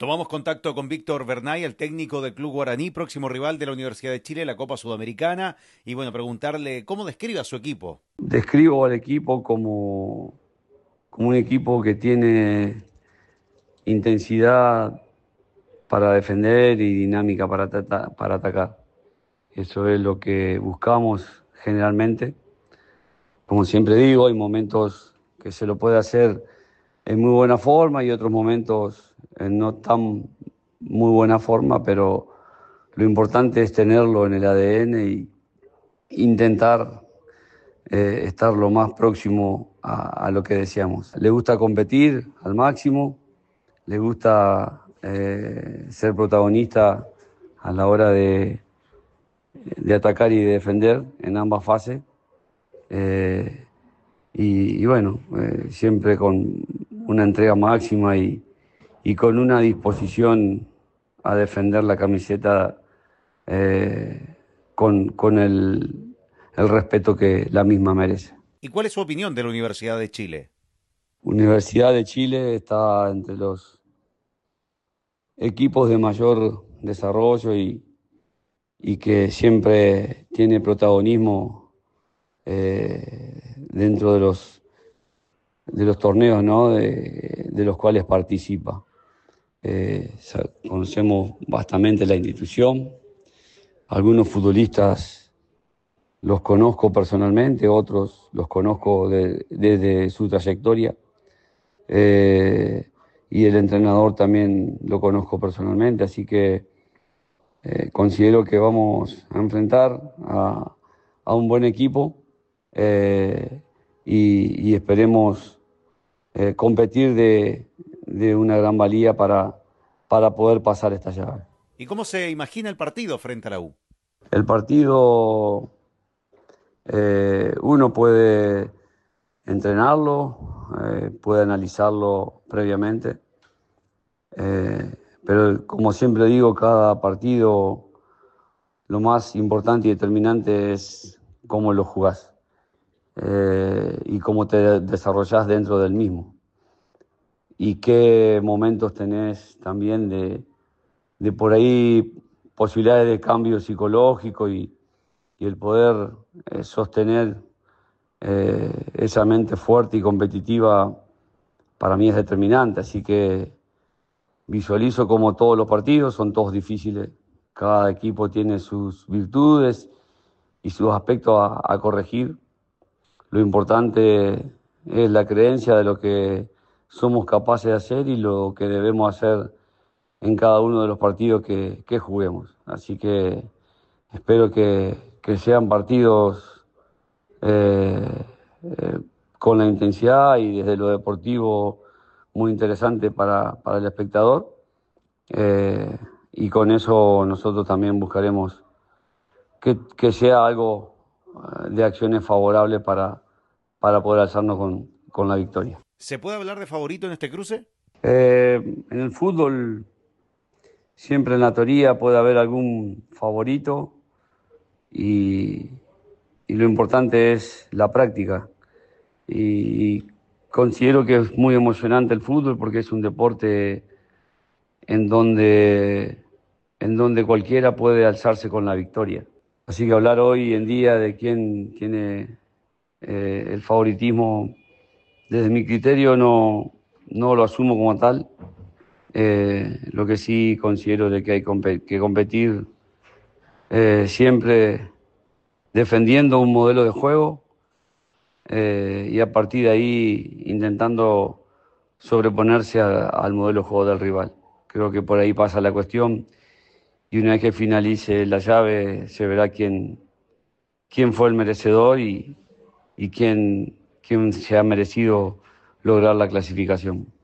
Tomamos contacto con Víctor Bernay, el técnico del Club Guaraní, próximo rival de la Universidad de Chile en la Copa Sudamericana. Y bueno, preguntarle cómo describe a su equipo. Describo al equipo como un equipo que tiene intensidad para defender y dinámica para atacar. Eso es lo que buscamos generalmente. Como siempre digo, hay momentos que se lo puede hacer en muy buena forma y otros momentos en no tan muy buena forma, pero lo importante es tenerlo en el ADN y intentar estar lo más próximo a lo que deseamos. Le gusta competir al máximo, le gusta ser protagonista a la hora de atacar y de defender en ambas fases. Eh, y bueno, siempre con una entrega máxima y con una disposición a defender la camiseta con el respeto que la misma merece. ¿Y cuál es su opinión de la Universidad de Chile? Universidad de Chile está entre los equipos de mayor desarrollo y que siempre tiene protagonismo dentro de los torneos, ¿no? de los cuales participa. Conocemos bastante la institución, algunos futbolistas los conozco personalmente, otros los conozco desde su trayectoria. Eh, y el entrenador también lo conozco personalmente, así que considero que vamos a enfrentar a un buen equipo eh, y esperemos competir de una gran valía para poder pasar esta llave. ¿Y cómo se imagina el partido frente a la U? El partido uno puede entrenarlo, puede analizarlo previamente, pero como siempre digo, cada partido lo más importante y determinante es cómo lo jugás y cómo te desarrollás dentro del mismo y qué momentos tenés también de por ahí posibilidades de cambio psicológico y el poder sostener esa mente fuerte y competitiva para mí es determinante, así que visualizo como todos los partidos son todos difíciles, cada equipo tiene sus virtudes y sus aspectos a corregir. Lo importante es la creencia de lo que somos capaces de hacer y lo que debemos hacer en cada uno de los partidos que juguemos. Así que espero que sean partidos eh, eh, con la intensidad y desde lo deportivo muy interesante para el espectador. Eh, y con eso nosotros también buscaremos que sea algo de acciones favorables para poder alzarnos con la victoria. ¿Se puede hablar de favorito en este cruce? En el fútbol, siempre en la teoría puede haber algún favorito y, y lo importante es la práctica. Y considero que es muy emocionante el fútbol porque es un deporte en donde, en donde cualquiera puede alzarse con la victoria. Así que hablar hoy en día de quién tiene el favoritismo, desde mi criterio no lo asumo como tal. Lo que sí considero de que hay que competir siempre defendiendo un modelo de juego y a partir de ahí intentando sobreponerse al modelo de juego del rival. Creo que por ahí pasa la cuestión y una vez que finalice la llave se verá quién fue el merecedor y quién se ha merecido lograr la clasificación.